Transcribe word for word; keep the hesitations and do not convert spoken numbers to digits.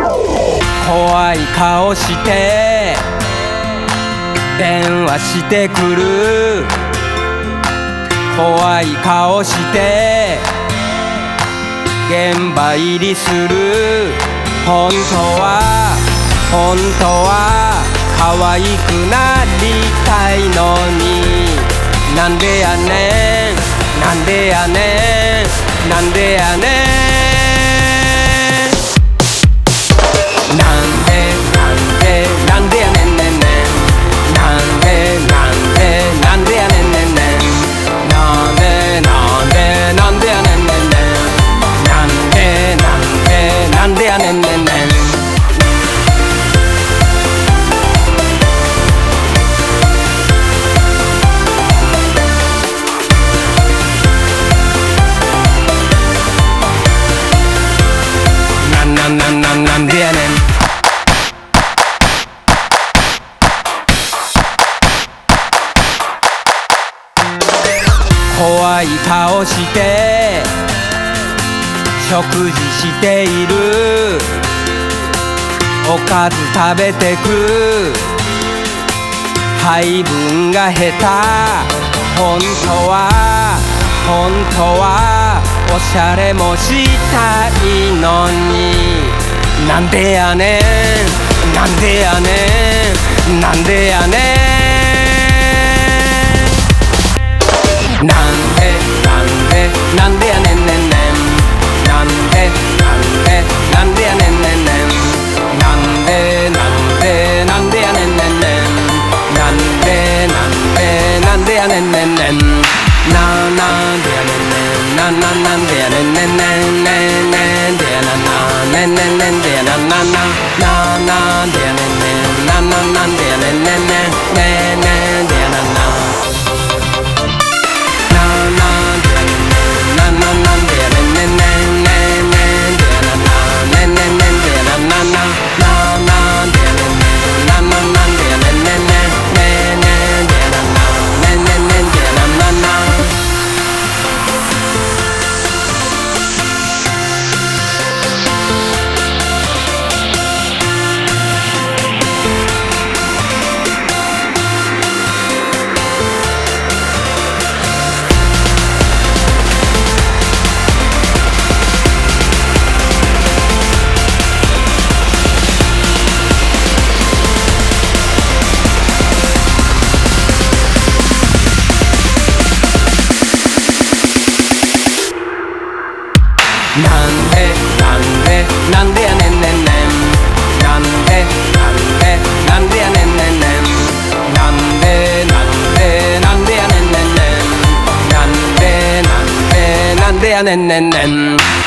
怖い顔して電話してくる。怖い顔して現場入りする。本当は本当は可愛くなりたいのに、なんでやねんなんでやねんなんでやねんなんでなんでなんでやねんねんねんなんでなんでなんでやねんねんねんなんでなんでなんでやねんねんねんなんでなんでなんでやねんねんねん。なんなんなんなんでやねん。怖い顔して食事している。おかず食べてく。配分が下手。本当は本当はおしゃれもしたいのに、なんでやねんなんでやねんなんでやねんなんでなんでなんでやねんねんねんなんでなんでなんでやねんねんねんなんでなんでなんでやねんねんねんなんでなんでなんでやねんねんねんななんでやねんねんなななんでやねんねんねんねんねんでやななねんねんねんでやなななななんでやねんねんなななんでやねんねんねんねんねんでやなななんでなんでなんでやねんねんねんなんでなんでなんでやねんねんねんなんでなんでなんでやねんねんねんなんでなんでなんでやねんねんねん。